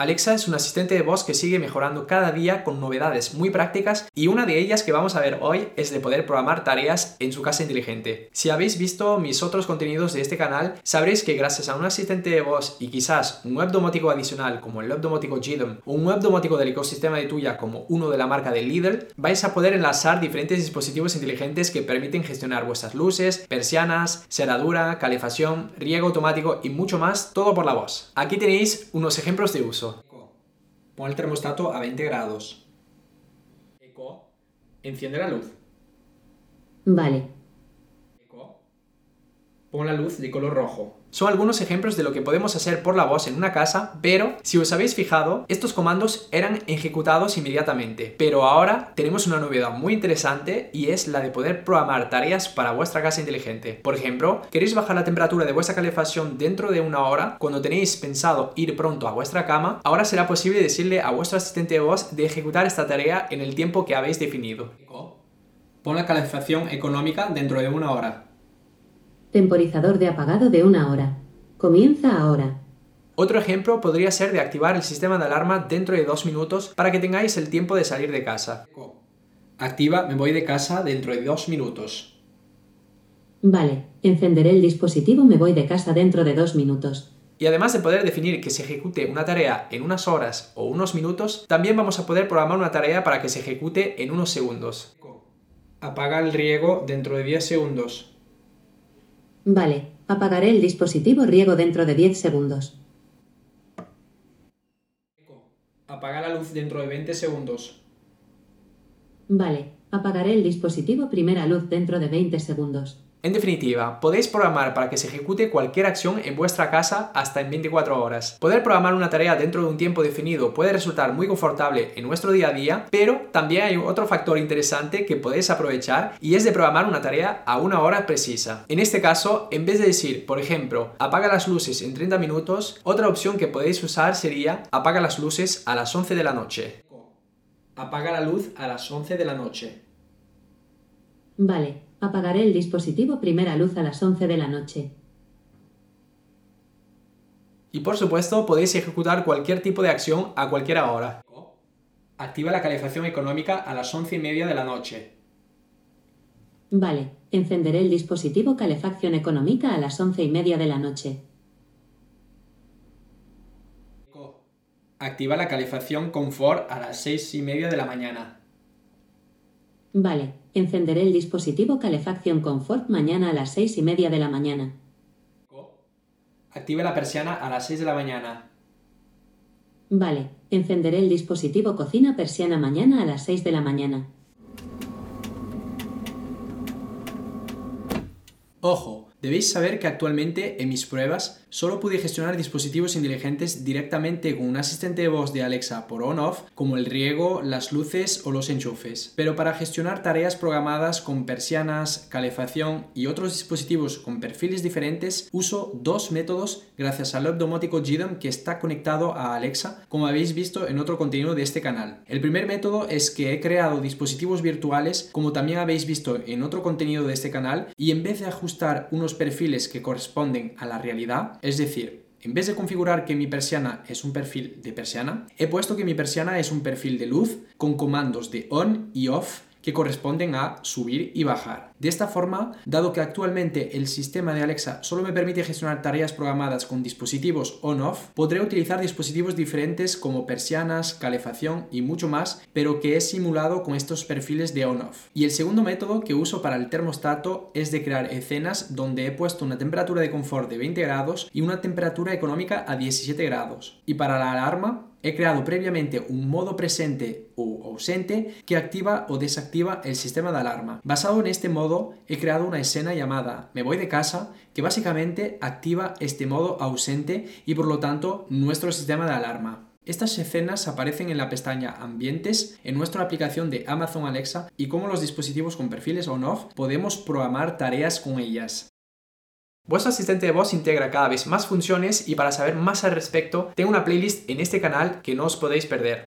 Alexa es un asistente de voz que sigue mejorando cada día con novedades muy prácticas y una de ellas que vamos a ver hoy es de poder programar tareas en su casa inteligente. Si habéis visto mis otros contenidos de este canal, sabréis que gracias a un asistente de voz y quizás un web domótico adicional como el web domótico JDOM o un web domótico del ecosistema de Tuya como uno de la marca de Lidl, vais a poder enlazar diferentes dispositivos inteligentes que permiten gestionar vuestras luces, persianas, cerradura, calefacción, riego automático y mucho más, todo por la voz. Aquí tenéis unos ejemplos de uso. Pon el termostato a 20 grados. Eco, enciende la luz. Vale. Eco, pon la luz de color rojo. Son algunos ejemplos de lo que podemos hacer por la voz en una casa, pero si os habéis fijado, estos comandos eran ejecutados inmediatamente. Pero ahora tenemos una novedad muy interesante y es la de poder programar tareas para vuestra casa inteligente. Por ejemplo, queréis bajar la temperatura de vuestra calefacción dentro de una hora, cuando tenéis pensado ir pronto a vuestra cama, ahora será posible decirle a vuestro asistente de voz de ejecutar esta tarea en el tiempo que habéis definido. Pon la calefacción económica dentro de una hora. Temporizador de apagado de 1 hora. Comienza ahora. Otro ejemplo podría ser de activar el sistema de alarma dentro de 2 minutos para que tengáis el tiempo de salir de casa. Activa me voy de casa dentro de 2 minutos. Vale, encenderé el dispositivo me voy de casa dentro de 2 minutos. Y además de poder definir que se ejecute una tarea en unas horas o unos minutos, también vamos a poder programar una tarea para que se ejecute en unos segundos. Apaga el riego dentro de 10 segundos. Vale, apagaré el dispositivo riego dentro de 10 segundos. Apaga la luz dentro de 20 segundos. Vale, apagaré el dispositivo primera luz dentro de 20 segundos. En definitiva, podéis programar para que se ejecute cualquier acción en vuestra casa hasta en 24 horas. Poder programar una tarea dentro de un tiempo definido puede resultar muy confortable en nuestro día a día, pero también hay otro factor interesante que podéis aprovechar y es de programar una tarea a una hora precisa. En este caso, en vez de decir, por ejemplo, apaga las luces en 30 minutos, otra opción que podéis usar sería apaga las luces a las 11 de la noche. Apaga la luz a las 11 de la noche. Vale, apagaré el dispositivo primera luz a las 11 de la noche. Y por supuesto, podéis ejecutar cualquier tipo de acción a cualquier hora. Activa la calefacción económica a las 11:30 de la noche. Vale, encenderé el dispositivo calefacción económica a las 11:30 de la noche. Activa la calefacción confort a las 6:30 de la mañana. Vale, encenderé el dispositivo calefacción confort mañana a las 6:30 de la mañana. Activa la persiana a las 6 de la mañana. Vale, encenderé el dispositivo cocina persiana mañana a las 6 de la mañana. Ojo, debéis saber que actualmente en mis pruebas solo pude gestionar dispositivos inteligentes directamente con un asistente de voz de Alexa por on-off, como el riego, las luces o los enchufes. Pero para gestionar tareas programadas con persianas, calefacción y otros dispositivos con perfiles diferentes, uso dos métodos gracias al web domótico JDOM que está conectado a Alexa, como habéis visto en otro contenido de este canal. El primer método es que he creado dispositivos virtuales, como también habéis visto en otro contenido de este canal, y en vez de ajustar unos perfiles que corresponden a la realidad, es decir, en vez de configurar que mi persiana es un perfil de persiana, he puesto que mi persiana es un perfil de luz con comandos de on y off que corresponden a subir y bajar. De esta forma, dado que actualmente el sistema de Alexa solo me permite gestionar tareas programadas con dispositivos on-off, podré utilizar dispositivos diferentes como persianas, calefacción y mucho más, pero que he simulado con estos perfiles de on-off. Y el segundo método que uso para el termostato es de crear escenas donde he puesto una temperatura de confort de 20 grados y una temperatura económica a 17 grados. Y para la alarma, he creado previamente un modo presente o ausente que activa o desactiva el sistema de alarma. Basado en este modo, he creado una escena llamada Me voy de casa, que básicamente activa este modo ausente y por lo tanto nuestro sistema de alarma. Estas escenas aparecen en la pestaña Ambientes en nuestra aplicación de Amazon Alexa y como los dispositivos con perfiles on-off podemos programar tareas con ellas. Vuestro asistente de voz integra cada vez más funciones y para saber más al respecto, tengo una playlist en este canal que no os podéis perder.